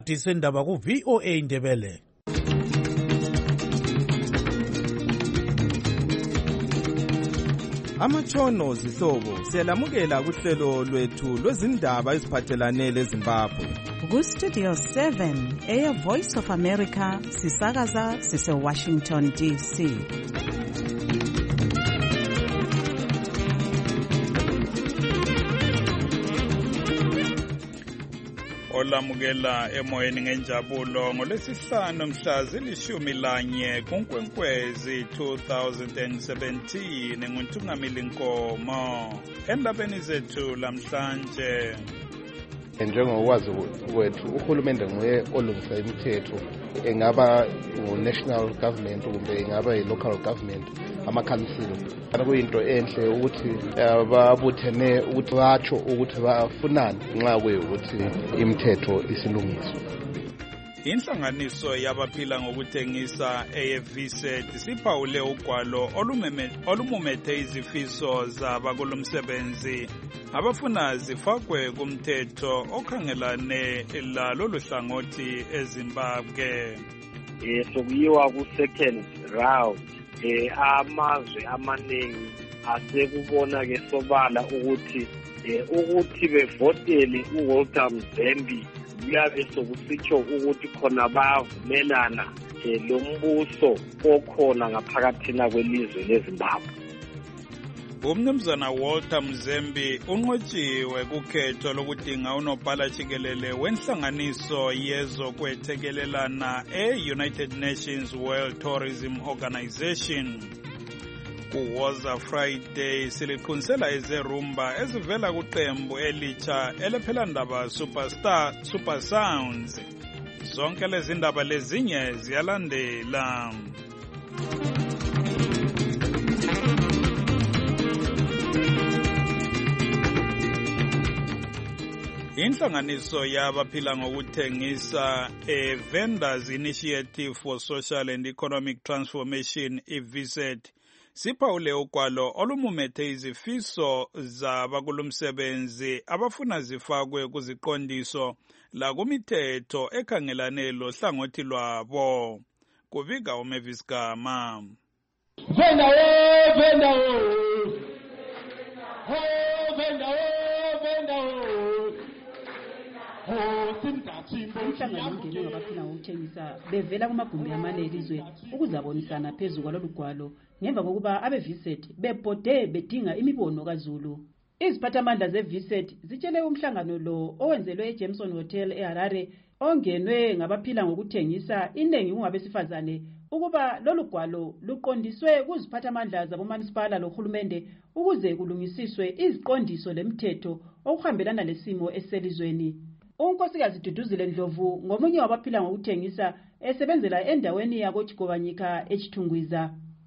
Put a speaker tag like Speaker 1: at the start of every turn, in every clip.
Speaker 1: Disendaba ku VOA Indebele.
Speaker 2: Amatshono zihlobo siyalamukela kuhlelo lwethu lwezindaba eziphathelane leZimbabwe.
Speaker 3: Ku Studio 7 Air Voice of America sisakaza sise Washington DC.
Speaker 4: Olamukela emoyeni ngenjabulo ngolesihlanu mhla zili-11 kuNkwenkwezi 2017 nguNtungamili Nkomo. Endabeni zethu lamhlanje,
Speaker 5: njengokwazi kwethu uhulumende nguye olungisa imithetho, engaba ngu-national government kumbe engaba yi-local government, amakhansila. Kuyinto enhle ukuthi babuthene ukuthi batsho ukuthi bafunani nxa kuyukuthi imithetho isilungiswa.
Speaker 4: Inhlanganiso yabaphila ngokuthengisa eViset siphawule ugwalo olumumethe izifiso zabakulomsebenzi abafuna zifakwe kumthetho okhangelane lalolu hlangothi eZimbabwe.
Speaker 6: Sokuyiwa ku-second round, amazwe amaningi asekubona ke sobala ukuthi bevotele uWalter Mzembe kuyabe sokusitsho ukuthi khona bayavumelana lo mbuso okhona ngaphakathina kwelizwe leZimbabwe.
Speaker 4: Umnumzana Walter Mzembe unqotshiwe kukhetho lokudinga unobhala jikelele wenhlanganiso yezokwethekelelana e-United Nations World Tourism Organization. Kuwoza Friday siliqunisela ezerumba ezivela kuqembu elitsha elephelandaba Super Sounds. Zonke lezi ndaba lezinye ziyalandela. Inhlanganiso yabaphila ngokuthengisa Vendors Initiative for Social and Economic Transformation eViset siphawule ugwalo olumumethe izifiso zabakulomsebenzi abafuna zifakwe kuziqondiso la kumithetho ekhangelane lohlangothi lwabo. Kubika uMavis Gama.
Speaker 7: Umhlangano ungenwe ngabaphila ngokuthengisa bevela kumagumbi amane elizwe ukuzabonisana phezu kwalolu gwalo ngemva kokuba abeViset bebhode bedinga imibono kaZulu. Iziphathamandla zeViset zitshele umhlangano lo owenzelwe eJameson Hotel eHarare ongenwe ngabaphila ngokuthengisa inengi kungabesifazane ukuba lolu gwalo luqondiswe kuziphathamandla zabomanisipala lohulumende ukuze kulungisiswe iziqondiso lemithetho okuhambelana lesimo eselizweni. Unkosikazi Duduzile Ndlovu ngomunye wabaphila ngokuthengisa esebenzela endaweni yakoJigobanyika eChithungwiza.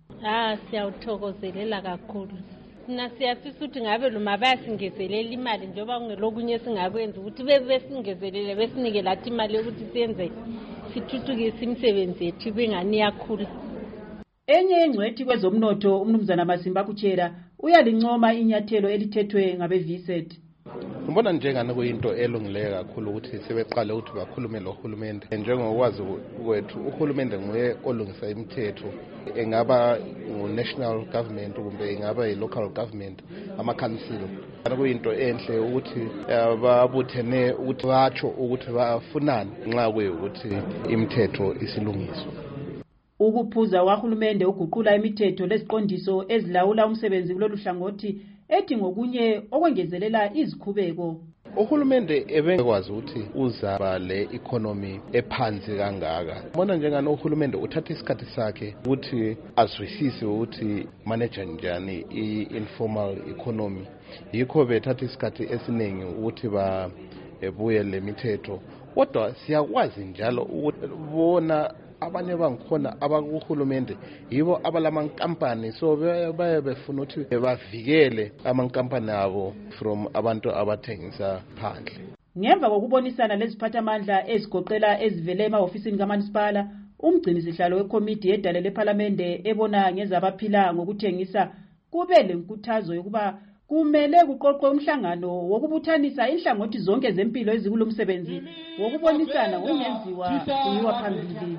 Speaker 8: Siyawuthokozelela kakhulu. Siyafisa ukuthi ngabe loma bayasingezelela imali njengoba kungelokunye singakwenza ukuthi besingezelele besinike lathi imali ukuthi siyenze sithuthukise imisebenzi yethu bengani yakhula.
Speaker 7: Enye engcwethi kwezomnotho umnumzana Masimba Kuchera uyalincoma inyathelo elithethwe ngabeViset.
Speaker 5: Ngibona njengani kuyinto elungileyo kakhulu ukuthi sebeqale ukuthi bakhulume lohulumende. Njengokwazi kwethu uhulumende nguye olungisa imithetho, engaba ngu-national government kumbe engaba yi-local government, amakhansila. Kuyinto enhle ukuthi babuthene ukuthi batsho ukuthi bafunani nxa kuyukuthi imithetho isilungiswa.
Speaker 7: Ukuphuza kwahulumende uguqula imithetho leziqondiso ezilawula umsebenzi kulolu hlangothi ethi ngokunye okwengezelela izikhubeko.
Speaker 5: Uhulumende ebekwazi ukuthi uzaba le economy ephansi kangaka. Bona njengani uhulumende uthatha isikhathi sakhe ukuthi azwisise ukuthi manage njani i-informal economy. Yikho bethatha isikhathi esiningi ukuthi babuye le mithetho. Kodwa siyakwazi njalo ukuthi bona abanye bangikhona abakuhulumende yibo abalamankampani, so baye befuna ukuthi bavikele amankampani abo from abantu abathengisa phandle.
Speaker 7: Ngemva kokubonisana leziphathamandla ezigoqela ezivele emahofisini kaManisipala, umgcini sihlalo wekomiti yedale lePhalamende ebona ngezabaphila ngokuthengisa kube lenkuthazo yokuba kumele kuqoqwe umhlangano wokubuthanisa inhlangothi zonke zempilo ezikulo msebenzi wokubonisana ngokungenziwa kuyiwa phambili.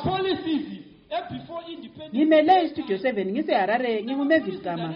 Speaker 7: Ngimele iStudio 7 ngiseHarare, nginguMavis Gama.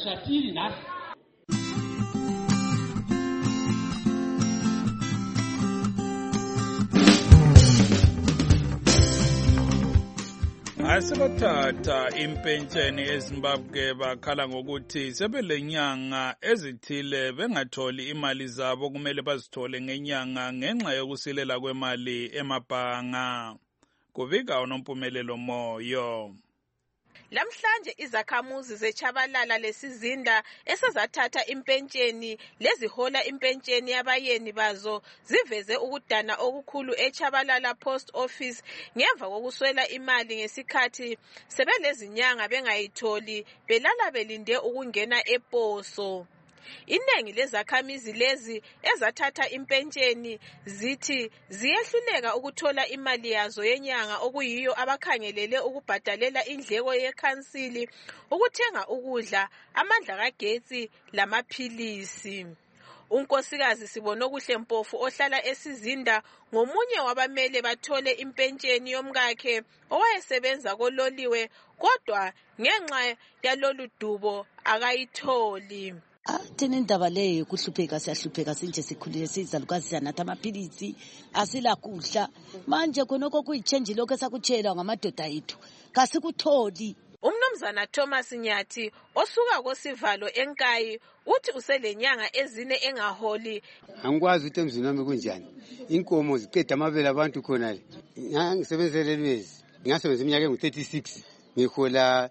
Speaker 4: Asebathatha impentsheni eZimbabwe bakhala ngokuthi sebelenyanga ezithile bengatholi imali zabo kumele bazithole ngenyanga ngenxa yokusilela kwemali emabhanga. Kubika uNompumelelo Moyo.
Speaker 9: Lamhlanje izakhamuzi zeChabalala lesizinda esezathatha impentsheni lezihola impentsheni yabayeni bazo ziveze ukudana okukhulu eChabalala Post Office ngemva kokuswela imali ngesikhathi sebelezinyanga bengayitholi belala belinde ukungena eposo. Inengi lezakhamizi lezi ezathatha impentsheni zithi ziyehluleka ukuthola imali yazo yenyanga okuyiyo abakhangelele ukubhadalela indleko yekhansili, ukuthenga ukudla, amandla kagetsi lamaphilisi. Unkosikazi Sibonokuhle Mpofu ohlala esizinda ngomunye wabamele bathole impentsheni yomkakhe owayesebenza kololiwe kodwa ngenxa yalolu dubo akayitholi.
Speaker 10: Thina indaba leyo kuhlupheka siyahlupheka sinje sikhulile sizalukazi siyanatha amaphilisi asila kudla manje khonoko kuyichange lokho esakutshela ngamadoda ethu kasikutholi.
Speaker 9: Umnumzana Thomas Nyathi osuka kosivalo eNkayi uthi uselenyanga ezine engaholi.
Speaker 11: Angikwazi ukuthi emzini wami kunjani. Inkomo ziqeda amabele abantu khona le. Ngisebenzelele lwezi. Ngasebenza iminyaka engu36 ngihola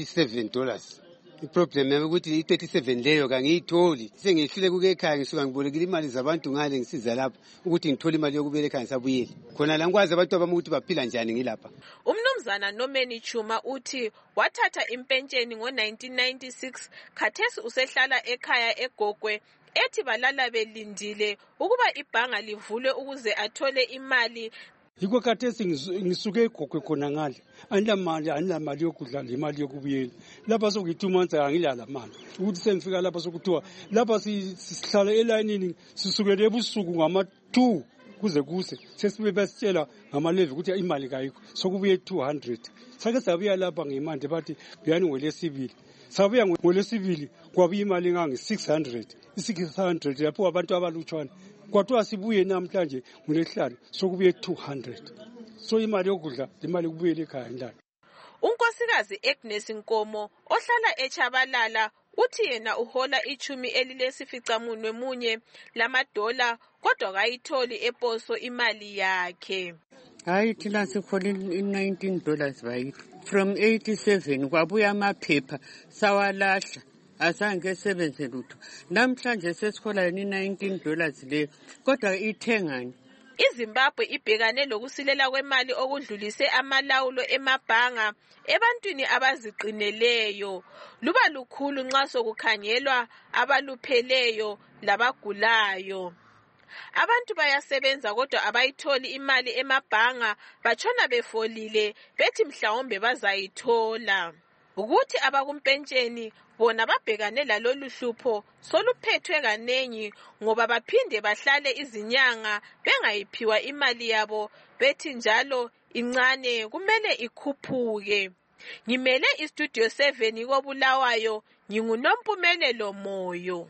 Speaker 11: $37. Iproblem yami ukuthi i37 leyo kangiyitholi. Sengihlule kuke ekhaya ngisuka ngibolekile imali zabantu ngale ngisiza lapha ukuthi ngithole imali yokubele ekhaya ngisabuyele. Khona la ngikwazi abantu abami ukuthi baphila njani ngilapha.
Speaker 9: Umnumzana Nomeni Chuma uthi wathatha impentsheni ngo1996 khathesi usehlala ekhaya eGogwe ethi balala belindile ukuba ibhanga livulwe ukuze athole imali.
Speaker 12: Yiko khathesi ngisuke eGogwe khona ngale angilamali yokudla lemali yokubuyela lapha sokuyi2 months angilala mali ukuthi sengifika lapha sokuthiwa lapha sihlala elayinini sisukele ebusuku ngama2 kuze kuse sesibe basitshela ngamalevi ukuthi imali kayikho sokubuye 200 sake sabuya lapha ngemande bathi buyani ngolesibili sabuya ngolesibili kwabuya imali ngangi600 lapho abantu abalutshwana kwathiwa sibuye namhlanje ngolesihlanu sokubuye 200 so imali yokudla imali kubuyela ekhaya ndala.
Speaker 9: Unkosikazi Agnes Nkomo ohlala eChabalala uthi yena uhola $11.5 lamadola kodwa kayitholi eposo imali yakhe.
Speaker 13: Hayi thina sikhola $19 bayithi from 87 kwabuya amaphepha sawalahla azange sebenze lutho namhlanje sesikhola $19 le kodwa ithengani.
Speaker 9: iZimbabwe ibhekane lokusilela kwemali okudlulise amalawulo emabhanga ebantwini abaziqineleyo luba lukhulu nxa sokukhangelwa abalupheleyo labagulayo. Abantu bayasebenza kodwa abayitholi imali emabhanga batshona befolile bethi mhlawumbe bazayithola. Ukuthi abakumpentsheni bona babhekane lalolu hlupho soluphethwe kanengi ngoba baphinde bahlale izinyanga bengayiphiwa imali yabo bethi njalo incane kumele ikhuphuke. Ngimele iStudio 7 koBulawayo nginguNompumelelo Moyo.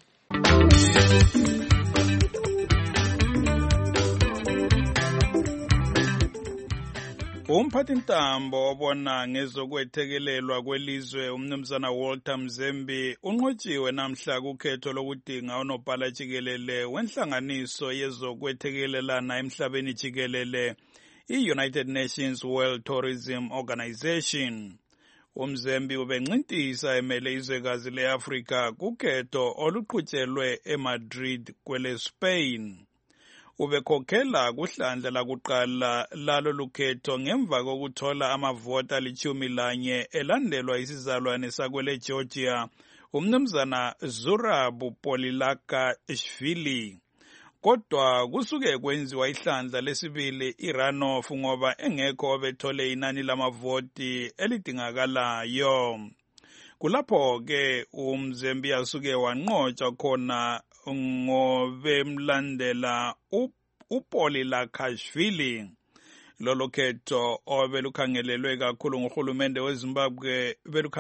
Speaker 4: Umphathintambo obona ngezokwethekelelwa kwelizwe umnumzana Walter Mzembi unqotshiwe namhla kukhetho lokudinga unobhala jikelele wenhlanganiso yezokwethekelelana emhlabeni jikelele i-United Nations World Tourism Organization. Umzembi ubencintisa emele izwekazi le-Afrika kukhetho oluqhutshelwe eMadrid kwele-Spain. Ubekhokhela kuhlandla lakuqala lalo lukhetho ngemva kokuthola amavoti ali-11 elandelwa isizalwane sakwele Georgia umnumzana Zurabu Polilakashvili. Kodwa kusuke kwenziwa ihlandla lesibili irunoff ngoba engekho obethole inani lamavoti elidingakalayo. kulapho ke uMzembi asuke wanqotshwa khona ngobemlandela uPoli Lakashvili. Lolo khetho obelukhangelelwe kakhulu nguhulumende weZimbabwe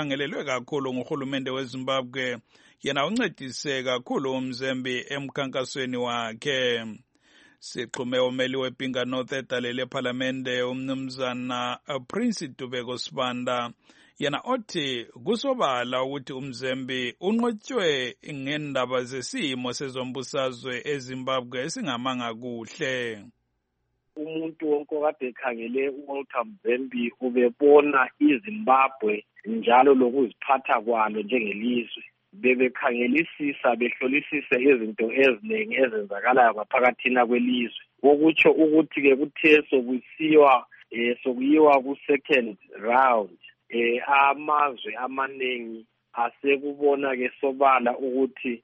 Speaker 4: yena uncedise kakhulu uMzembi emkhankasweni wakhe. Sixhume umeli wePinga North edalele ePhalamende umnumzana Prince Dubeko Sibanda yena othi kusobala ukuthi uMzembi unqotshwe ngendaba zesimo sezombusazwe eZimbabwe esingamanga kuhle.
Speaker 6: Umuntu wonke kade ekhangele uWalter Mzembi ubebona iZimbabwe njalo lokuziphatha kwalo njengelizwe. Bebekhangelisisa behlolisise izinto eziningi ezenzakalayo ngaphakathina kwelizwe. Okutsho ukuthi ke kuthe sokuyiwa ku-second round amazwe amaningi asekubona ke sobala ukuthi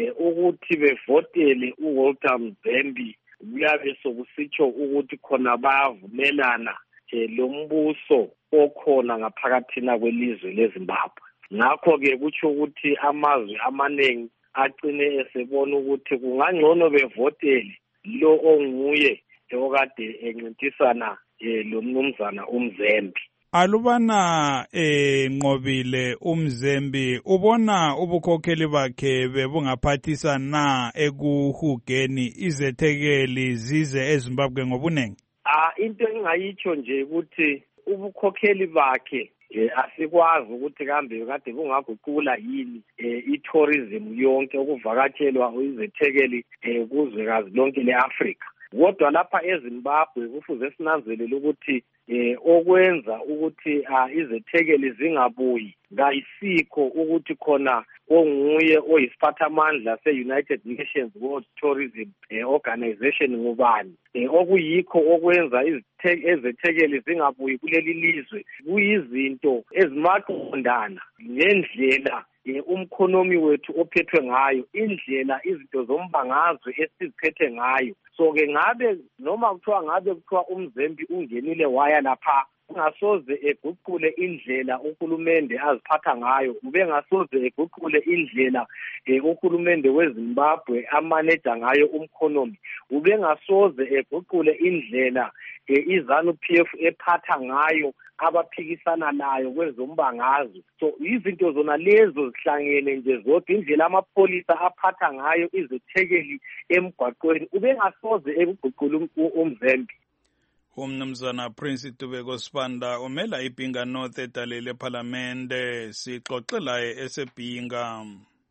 Speaker 6: bevotele uWalter Mzembi kuyabe sokusitsho ukuthi khona bayavumelana lombuso okhona ngaphakathina kwelizwe leZimbabwe. Ngakho-ke kutsho ukuthi amazwe amaningi agcine esebona ukuthi kungangcono bevotele lo onguye okade encintisana lo mnumzana uMzembi.
Speaker 4: Alubana nqobile uMzembi ubona ubukhokheli bakhe bebungaphathisa na ekuhugeni izethekeli zize eZimbabwe ngobunengi?
Speaker 6: Into engingayitsho nje ukuthi ubukhokheli bakhe asikwazi ukuthi kambe kade bungaguqula yini itourism yonke ukuvakatshelwa izethekeli kuzwekazi lonke leAfrika. Kodwa lapha eZimbabwe kufuze sinanzelele ukuthi okwenza ukuthi izethekeli zingabuyi ngayisikho ukuthi khona onguye oyisiphathamandla se-United Nations World Tourism Organization ngubani. Okuyikho okwenza izethekeli zingabuyi kuleli lizwe kuyizinto ezimaqondana ngendlela umkhonomi wethu ophethwe ngayo, indlela izinto zombangazwe esiziphethe ngayo. So ke ngabe noma kuthiwa uMzembi ungenile waya lapha ungasoze eguqule indlela uhulumende aziphatha ngayo, ubengasoze eguqule indlela uhulumende weZimbabwe amaneja ngayo umkhonomi, ubengasoze eguqule indlela iZANU-PF ephatha ngayo abaphikisana nayo kwezombangazwe. So izinto zona lezo zihlangene nje zodwa, indlela amapholisa aphatha ngayo izethekeli emgwaqweni, ubengasoze ekuguqula uMzembi.
Speaker 4: Umnumzana Prince Dubeko Sibanda umela iPinga North edalele ePhalamende, sixoxela esePinga.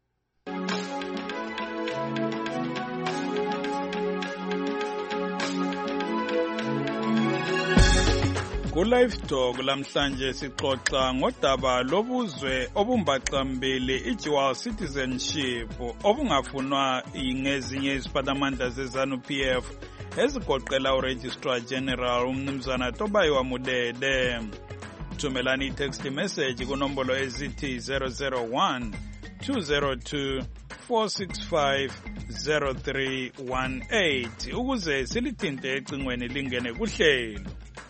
Speaker 4: Ku-Live Talk lamhlanje sixoxa ngodaba lobuzwe obumbaxambili i-dual citizenship obungafunwa ngezinye iziphathamandla ze-ZANU-PF ezigoqela uRegistrar General umnumzana Tobayiwa Mudede. Thumelani i-text message kunombolo ezithi 001 202 465 0318 ukuze silithinte ecingweni lingene kuhlelo.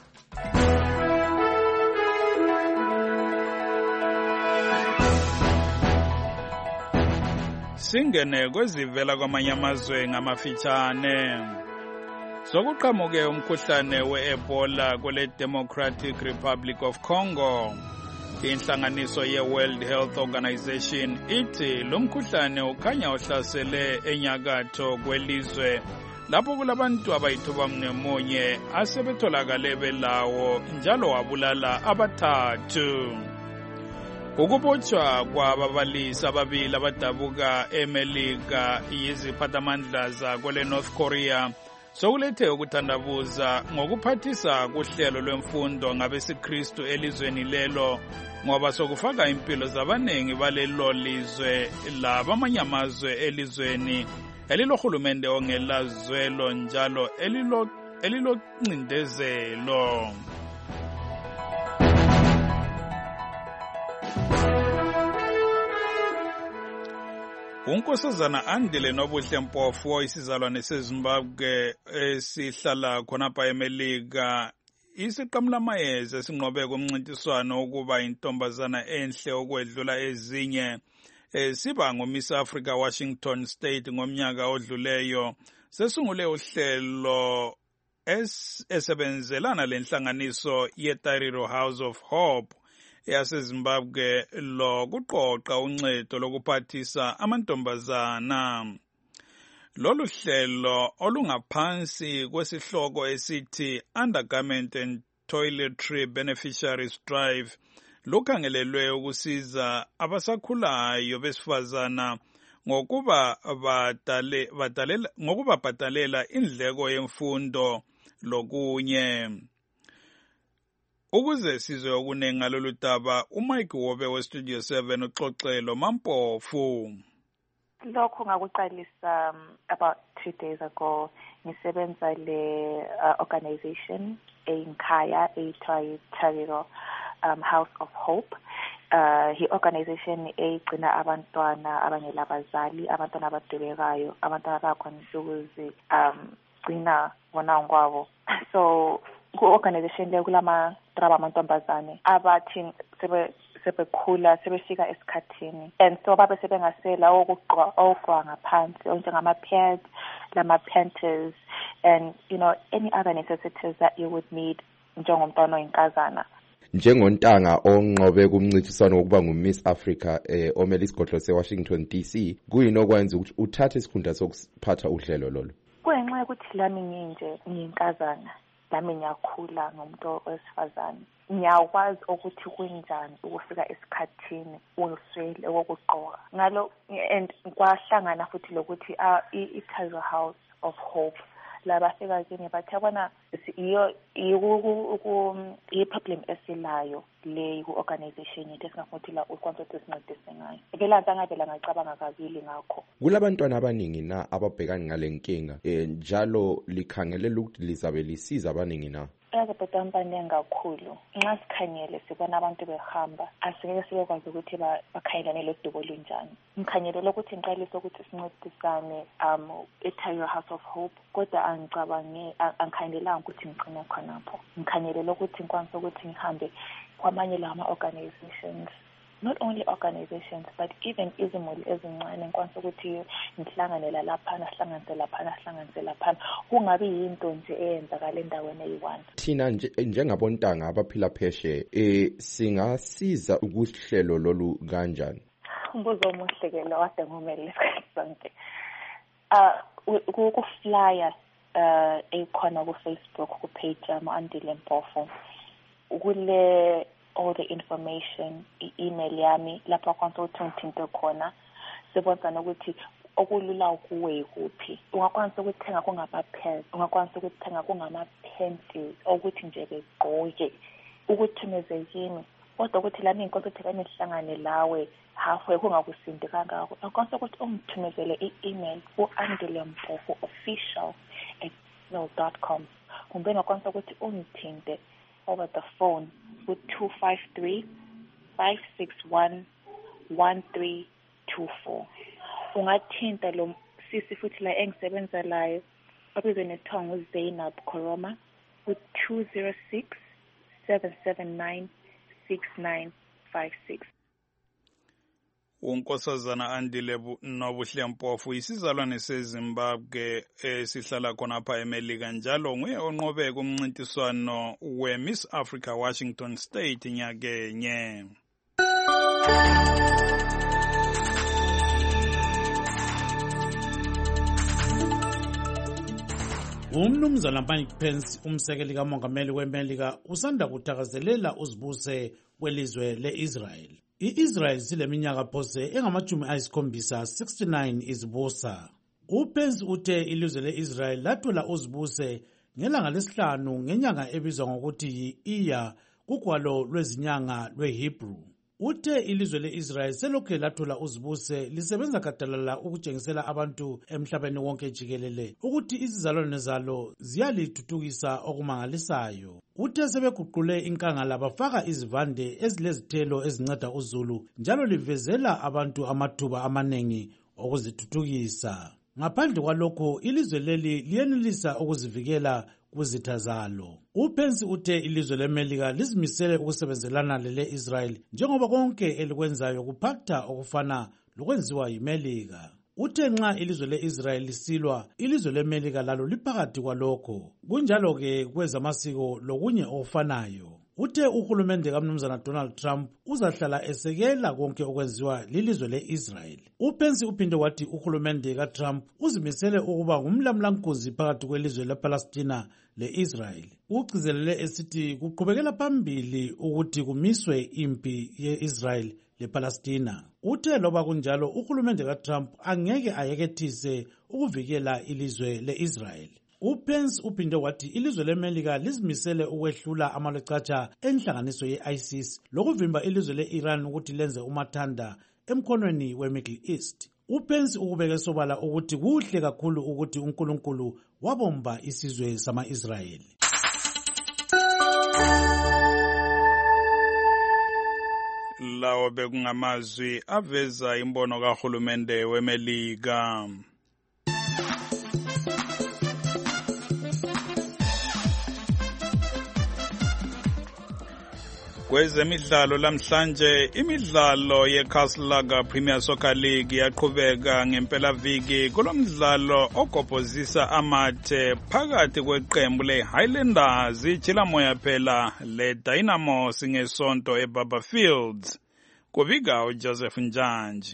Speaker 4: Singene kwezivela kwamanye amazwe ngamafitshane. Sokuqhamuke umkhuhlane we-Ebola kwele Democratic Republic of Congo. Inhlanganiso ye-World Health Organization ithi lo mkhuhlane ukhanya uhlasele enyakatho kwelizwe lapho kulabantu abayithuba mnemunye asebetholakale belawo njalo wabulala abathathu. Ukubotshwa kwababalisi ababili abadabuka eMelika yiziphathamandla zakwele North Korea sokulethe ukuthandabuza ngokuphathisa kuhlelo lwemfundo ngabesiKristu elizweni lelo, ngoba sokufaka impilo zabanengi balelo lizwe labamanye amazwe elizweni elilohulumende ongelazwelo njalo eliloncindezelo. uNkosazana Andile Nobuhle Mpofu isizalwane seZimbabwe esihlala khonapha eMelika isiqamulamayeza esinqobe kumncintiswano ukuba intombazana enhle okwedlula ezinye siba ngoMiss Africa Washington State ngomnyaka odluleyo sesungule uhlelo esebenzelana lenhlanganiso yeTariro House of Hope yaseZimbabwe lokuqoqa uncedo lokuphathisa amantombazana. Lolu hlelo olungaphansi kwesihloko esithi Undergarment and Toiletry Beneficiaries Drive lukhangelelwe ukusiza abasakhulayo besifazana ngokuba bhatalela indleko yemfundo lokunye. Ukuze sizwe okunengi ngalolu daba, uMike Wobe weStudio 7 uxoxelo Mampofu.
Speaker 14: Lokho ngakuqalisa about 2 days ago ngisebenza le organization ekhaya ethiwa Tariro House of Hope. Hi organization egcina abantwana abangelabazali, abantwana abadubekayo, abantwana abakwanisa ukuzigcina bona ngokwabo. So ku-organization le kulama traba amantombazane abathi sebekhula sebefika esikhathini, and so babe sebengasela okugqwa ngaphansi njengama-pads, lama-panties, and any other necessities that you would need njengomntwana oyinkazana.
Speaker 15: Njengontanga onqobe kumncintiswano wokuba nguMiss Africa omele isigodlo seWashington DC, kuyini okwenza ukuthi uthathe isikhundla sokuphatha uhlelo lolu?
Speaker 14: Kungenxa yokuthi lami nginje ngiyinkazana, lami ngiyakhula ngomuntu wesifazane. Ngiyakwazi ukuthi kunjani ukufika esikhathini uswele okugqoka. Ngalo and kwahlangana futhi lokuthi iTariro House of Hope labafika kini bathi yabona i-problem esilayo le ku-organization yethu esingafuthi la ukwanisa ukuthi sincedise ngayo. Vele ngavela ngacabanga kabili ngakho.
Speaker 15: Kulabantwana abaningi na ababhekana ngale nkinga njalo likhangelela ukuthi lizabe lisiza abaningi na?
Speaker 14: Abantwana abaningi kakhulu. Nxa sikhangele sibona abantu behamba, asingeke sibekwazi ukuthi bakhangelane lodubo olunjani. Ngikhangelela ukuthi ngiqalise ukuthi sincedisane eTariro House of Hope, kodwa angikhangelelanga ukuthi ngigcine khonapho. Ngikhangelela ukuthi ngikwanise ukuthi ngihambe kwamanye lama organizations, not only organizations but even izimuli ezincane, ngikwanise ukuthi ngihlanganela laphana, sihlanganise laphana, kungabi yinto nje eyenzakala endaweni eyi-one.
Speaker 15: Thina njengabontanga abaphila pheshe singasiza ukuhlelo lolu kanjani?
Speaker 14: Umbuzo omuhle ke lo kade ngumele isikhathi sonke. Ku-flyer ekhona ku-Facebook ku-page Andile Mpofu, kule all the information, i-email yami lapha kwanso ukuthi ngithinte khona, sibonza nokuthi okulula kuwe yikuphi. Ungakwanisa ukuthenga kungama-pads, ungakwanisa ukuthenga kungama-panties ukuthi nje begqoke, ukuthumeze yini. Kodwa ukuthi lami inkonzo ukuthi kami sihlangane lawe halfway kungakusindi kangako. Ungakwanisa ukuthi ungithumezele i-email ku-andileMpofu@gmail.com. Kumbe ungakwanisa ukuthi ungithinte over the phone with 253-561-1324. Ungathinta lo sisi futhi la engisebenza layo abizwe nethiwa nguZainab Koroma with 206-779-6956.
Speaker 4: uNkosazana Andile Nobuhle Mpofu isizalwane seZimbabwe esihlala khonapha eMelika, njalo nguye onqobe kumncintiswano weMiss Africa Washington State nyakenye.
Speaker 1: Umnumzana Mike Pence, umsekeli kamongameli weMelika, usanda kuthakazelela uzibuse kwelizwe leIsrael. I-Israel sileminyaka phose engama-69 izibusa. UPence uthe ilizwe leIsrael lathola uzibuse ngelanga lesihlanu ngenyanga ebizwa ngokuthi yi-Iya kugwalo lwezinyanga lweHebrew. Uthe ilizwe leIsrael selokhe lathola uzibuse lisebenza gadalala ukutshengisela abantu emhlabeni wonke jikelele ukuthi izizalwane zalo ziyalithuthukisa okumangalisayo. Uthe sebeguqule inkangala bafaka izivande ezilezithelo ezinceda uzulu, njalo livezela abantu amathuba amanengi okuzithuthukisa. Ngaphandle kwalokho ilizwe leli liyenelisa ukuzivikela kwizitha zalo. uPence uthe ilizwe leMelika lizimisele ukusebenzelana lele-Israel njengoba konke elikwenzayo kuphatha okufana lokwenziwa yiMelika. Uthe nxa ilizwe le-Israel lisilwa, ilizwe leMelika lalo liphakathi kwalokho. Kunjalo-ke kwezamasiko lokunye okufanayo. Uthe uhulumende kaMnumzana Donald Trump uzahlala esekela konke okwenziwa lilizwe le-Israel. uPence uphinde wathi uhulumende kaTrump uzimisele ukuba ngumlamlankunzi phakathi kwelizwe lePalestina le-Israel. Ugcizelele esithi kuqhubekela phambili ukuthi kumiswe impi ye-Israel lePalestina. Uthe loba kunjalo uhulumende kaTrump angeke ayekethise ukuvikela ilizwe le-Israel. uPence uphinde wathi ilizwe leMelika lizimisele ukwehlula amalecatsha enhlanganiso ye-ISIS lokuvimba ilizwe le-Iran ukuthi lenze umathanda emkhonweni we-Middle East. uPence ukubeke sobala ukuthi kuhle kakhulu ukuthi uNkulunkulu wabomba isizwe sama-Israyeli.
Speaker 4: Lawo bekungamazwi aveza imbono kahulumende weMelika. Kwezemidlalo lamhlanje imidlalo yeCastle Premier Soccer League yaqhubeka ngempelaviki kulomdlalo ogobhozisa amathe phakathi kweqembu leHighlanders iJilamoya phela leDynamos ngesonto eBarberfields. Kubika uJoseph Njanji.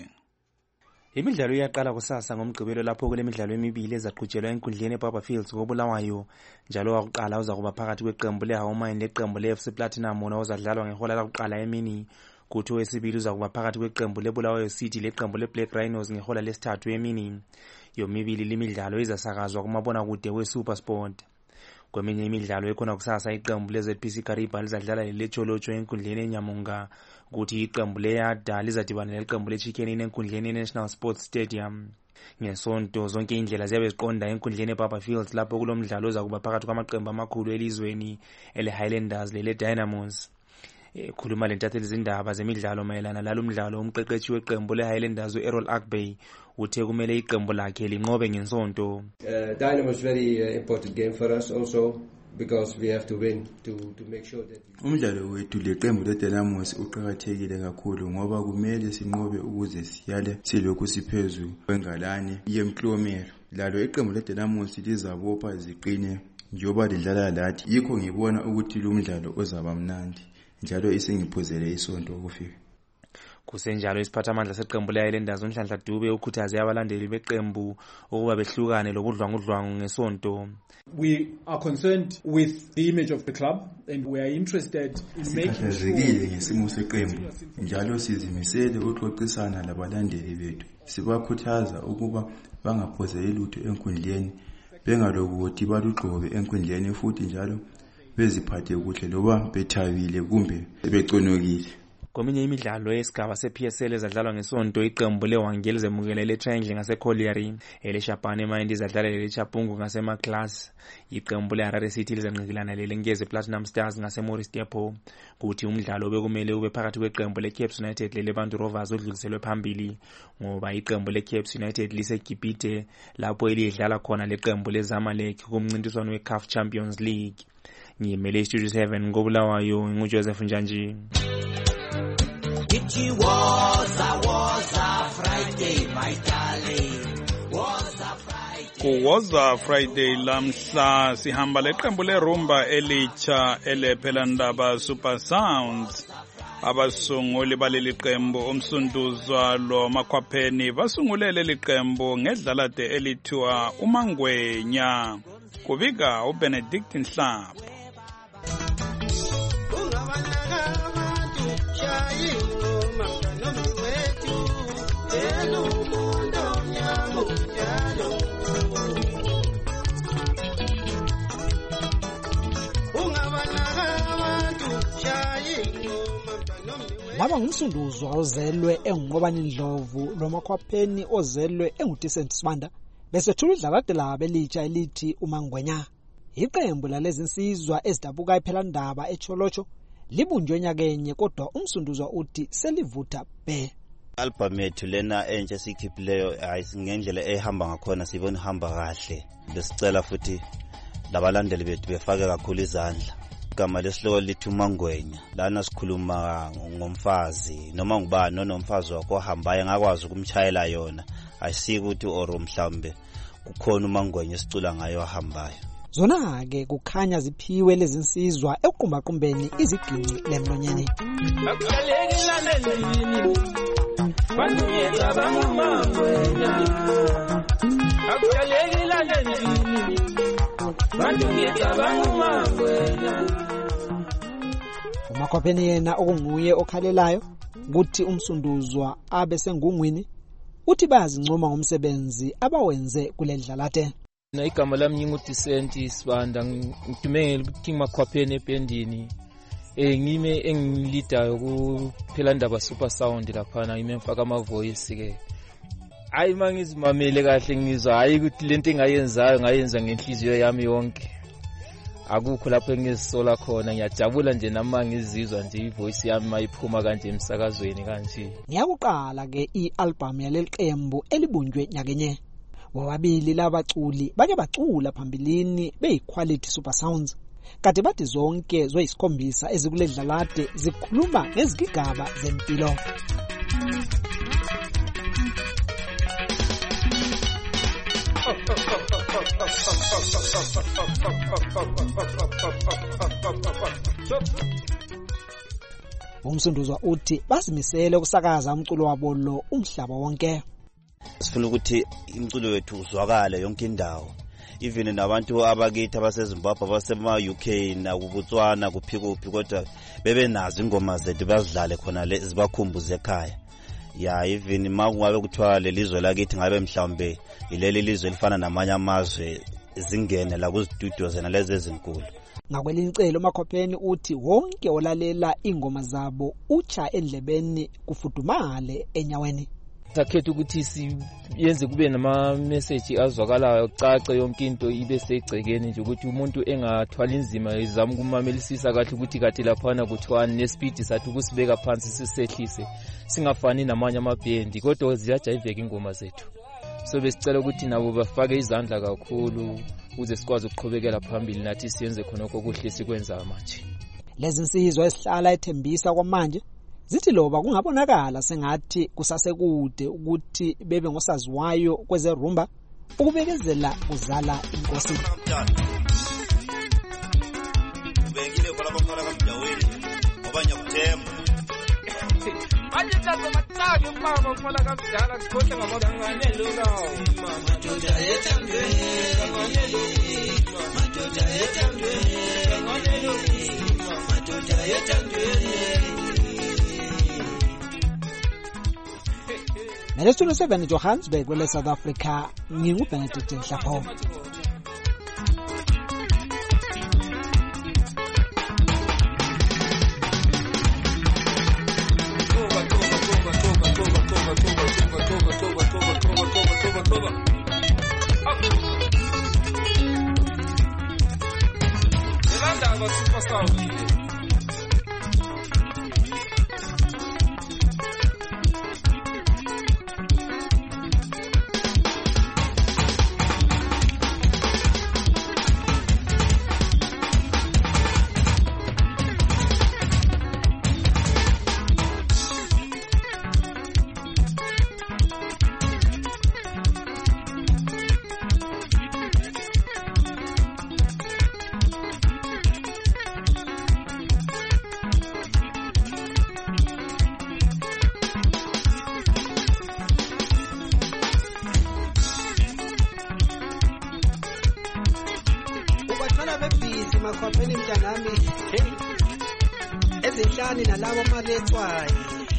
Speaker 16: Imidlalo iyaqala kusasa ngomgqibelo lapho kulemidlalo emibili ezaqhutshelwa enkundleni eBarberfields koBulawayo. Njalo wakuqala uzakuba phakathi kweqembu leHawmine leqembu leFC Platinum wona uzadlalwa ngehola lakuqala emini. Kuthi owesibili uzakuba phakathi kweqembu leBulawayo City leqembu leBlack Rhinos ngehola lesithathu emini. Yomibili limidlalo izasakazwa kumabonakude weSuperSport. Kweminye imidlalo ekhona kusasa iqembu leZPC Kariba lizadlala leCholocho enkundleni eNyamunga. Kuthi iqembu leYada lizadibana leqembu leChicken enkundleni eNational Sports Stadium. Ngesonto zonke indlela ziyabe ziqonda enkundleni eBarberfields lapho kulomdlalo ozakuba phakathi kwamaqembu amakhulu elizweni eleHighlanders leDynamos. Khuluma lentatheli izindaba zemidlalo mayelana lalomdlalo umqeqeshi weqembu leHighlanders uErrol Akbay uthe kumele iqembu lakhe linqobe ngensonto.
Speaker 17: Dynamos very important game for us also because we have to win to make sure that
Speaker 18: umdlalo wethu leqembu leDynamos uqhakathekile kakhulu ngoba kumele sinqobe ukuze siyale silokhu siphezulu kwengalane yemklomelo. Lalo iqembu leDynamos lizabopha ziqine njoba lidlala lathi. Yikho ngibona ukuthi lo mdlalo uzaba mnandi njalo isingiphuzele isonto ukufika.
Speaker 16: Kusenjalo isiphathamandla seqembu leHighlanders uNhlanhla Dube ukhuthaze abalandeli beqembu ukuba behlukane lobudlwangudlwangu ngesonto.
Speaker 19: We are concerned with the image of the club and we are interested in making
Speaker 18: sure ngesimo seqembu njalo sizimisele ukuxoxisana labalandeli bethu. Sibakhuthaza ukuba bangaphozeli lutho enkundleni bengalokuthi balugxobe enkundleni futhi njalo beziphathe kuhle loba bethabile kumbe beconokile.
Speaker 16: Kweminye imidlalo yesigaba sePSL ezadlalwa ngesonto iqembu leWangeli zemukela leTriangle ngaseCollieri eleshaphane eMayindi izadlala leChapungu ngaseMaclass. Iqembu leHarare City lizanqikilana leLengeze Platinum Stars ngaseMorris Depot. Kuthi umdlalo bekumele ube phakathi kweqembu leCaps United leLebantu Rovers odluliselwe phambili ngoba iqembu leCaps United liseGibhite lapho elidlala khona leqembu leZamalek kumncintiswano weCAF Champions League. Ngimele iStudio 7 ngoBulawayo nguJoseph Njanji.
Speaker 20: It was a Friday, my darling.
Speaker 4: Was a Friday lamhla sihamba leqembu lerumba elitsha elephelandaba Super Sounds. Abasunguli baleli qembu umsunduzwa lo Makhwapheni basungulele liqembu ngedlalade elithiwa uMangwenya. Kubika uBenedict Nhlapho.
Speaker 21: Laba ngumsunduzwa ozelwe engunqobani Ndlovu loMakhwapheni ozelwe enguDecent Sibanda bese thula idlalade labo elitsha elithi uMangwenya. Iqembu lalezi insizwa ezidabuka ephelandaba eCholocho libunjwe nyakenye kodwa umsunduzwa uthi selivutha be.
Speaker 22: Album yethu lena entsha sikhiphileyo ngendlela ehamba ngakhona sibona ihamba kahle. Besicela futhi labalandeli bethu befake kakhulu izandla. Igama lesihloko lithi uMangwenya. Lana sikhuluma ngomfazi noma ngubani onomfazi wakho ohambayo ngakwazi ukumchayela yona. Ayisiki ukuthi oro mhlambe kukhona uMangwenya esicula ngayo ahambayo.
Speaker 21: Zona-ke kukhanya ziphiwe lezi nsizwa ekuqumbaqumbeni iziginci lemlonyeni. uMakhwapheni yena okunguye okhalelayo ukuthi umsunduzwa abe sengungwini uthi bayazincoma ngomsebenzi abawenze kuledlalate.
Speaker 2: Na igama lami ngingudecent Sibanda ngidumele ukuthi Makhwapheni ebhendini ngime engilidayo kuphela ndaba super sound lapha ngime mfaka ama voice ke. Hayi mangizimamele kahle ngizwa hayi ukuthi lento engayenzayo ngayenza ngenhliziyo yami yonke. Akukho lapho engizisola khona ngiyajabula nje nama ngizizwa nje ivoice yami mayiphuma kanje emsakazweni kanje.
Speaker 21: Ngiyakuqala ke ialbum yaleliqembu elibunjwe nyakenye. Bobabili labaculi bake bacula phambilini beyiquality super sounds. Kade bathi zonke zoyisikhombisa ezikuledlalade zikhuluma ngezigigaba zempilo. Umsunduzwa uthi basimisele ukusakaza umculo wabo lo umhlaba wonke.
Speaker 22: Sifuna ukuthi umculo wethu uzwakale yonke indawo. Even nabantu abakithi abaseZimbabwe abasema UK na kuBotswana kuphikuphi kodwa bebe nazo ingoma zethu bazidlale khona le zibakhumbuze ekhaya. Ya even makungabe kuthiwa lelizwe lakithi ngabe mhlambe ileli lizwe elifana namanye amazwe zingene la kuzistudio zena lezi ezinkulu.
Speaker 21: Ngakwelinqelo uMakhwapheni uthi wonke olalela ingoma zabo ucha endlebeni kufudumale enyaweni.
Speaker 2: Sakhetha ukuthi siyenze kube nama message azwakalayo cace yonke into ibe segcekeni nje ukuthi umuntu engathwala inzima izama kumamelisisa kahle ukuthi kathi laphana kuthiwa nespeed sathi ukusibeka phansi sisehlise singafani namanye amabhendi kodwa ziyajayiveka ingoma zethu. So besicela ukuthi nabo bafake izandla kakhulu uze sikwazi ukuqhubekela phambili nathi siyenze khona kokuhle sikwenza manje.
Speaker 21: Lezi nsizwa esihlala ethembisa kwamanje zithi loba kungabonakala sengathi kusasekude ukuthi bebe ngosaziwayo kwezerumba ukubekezela kuzala inkosi.
Speaker 22: Ubekile kwa lapha kamdaweni ngoba nyakuthemba.
Speaker 2: Manje tsazo matsayo mama mfana kamdala sikhohle ngamangane lo madoda yethandweni ngane lo madoda yethandweni ngane lo madoda yethandweni.
Speaker 21: Studio 7 Johannesburg kwele South Africa nginguBenedict Nhlapho. Makhwapheni mntanami ezinhlani nalabo malethwayo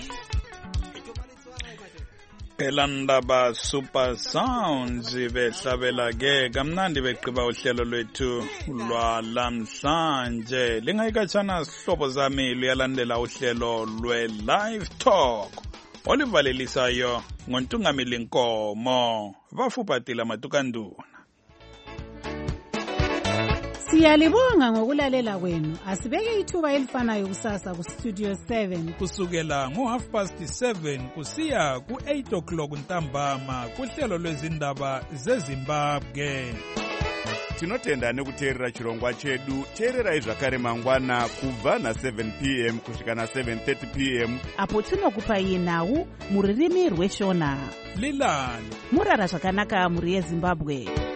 Speaker 4: Elandaba Super Sounds behlabela ke kamnandi beqiba uhlelo lwethu lwalamhlanje lingayikatshana sihlobo zami luyalandela uhlelo lwe-Live Talk olivalelisayo ngoNtungamili Nkomo bafuphatila matukanduna.
Speaker 3: Siyalibonga ngokulalela kwenu. Asibeke ithuba elifanayo kusasa ku Studio 7
Speaker 4: kusukela ngo7:30 kusiya ku8 o'clock ntambama kuhlelo lwezindaba zeZimbabwe.
Speaker 5: tinotenda nekuteerera chirongwa chedu. teererai zvakare mangwana kubva na7 p.m. kusvika na7:30 p.m.
Speaker 8: apo tinokupai nhau mururimi rweshona.
Speaker 4: Lilani
Speaker 8: murara zvakanaka muri yeZimbabwe.